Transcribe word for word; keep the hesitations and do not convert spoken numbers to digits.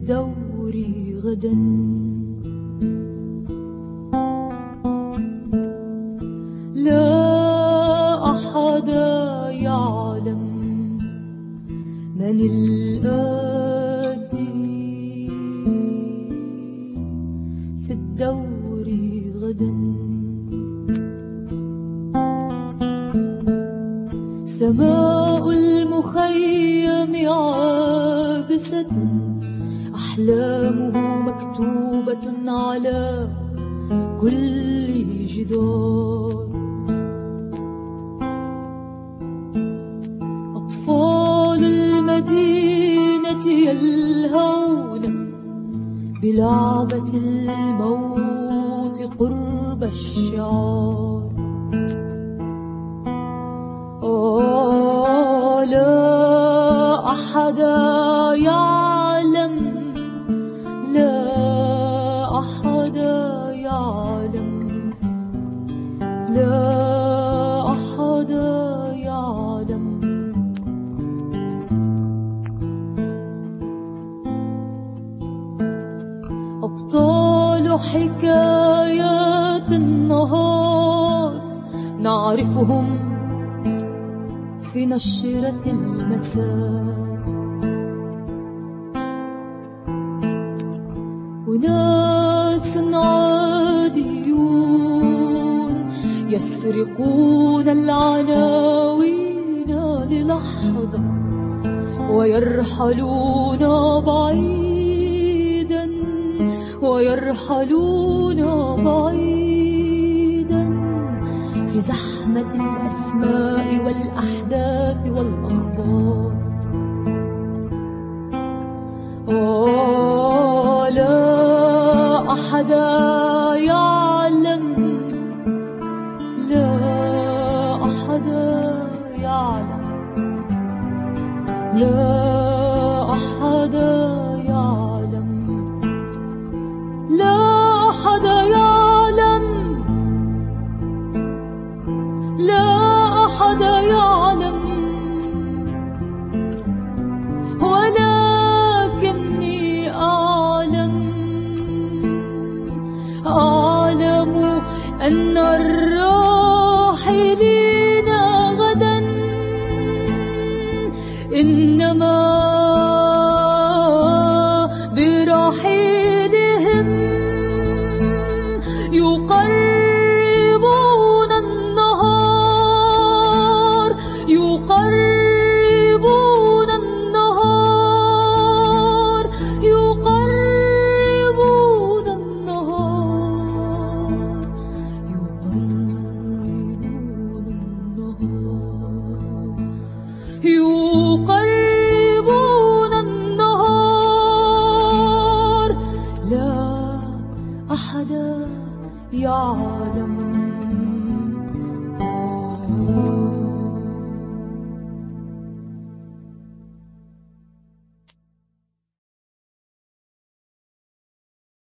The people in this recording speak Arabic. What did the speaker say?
الدور غدا. لا أحد يعلم من الآتي في الدور غدا. سماء المخيم عابسة، أحلامه مكتوبة على كل جدار. أطفال المدينة يلهون بلعبة الموت قرب الشعار. آه لا أحد يعلم، لا أحد يعلم، لا أحد يعلم. أبطال حكايات النهار نعرفهم في نشرة المساء. أناس عاديون يسرقون العناوين للحظة ويرحلون بعيدا، ويرحلون بعيدا في زحمة الأسماء والأحداث والأخبار. أوه لا أحد يعلم، لا أحد يعلم، لا أحد يعلم، لا أحد يعلم، لا أحد يعلم. ولكني أعلم، أعلم أن الراحلين غدا إنما برحيلهم يقربون النهار، يقربون النهار، يقربون النهار، يقربون النهار، يقربون النهار. لا أحد يعلم.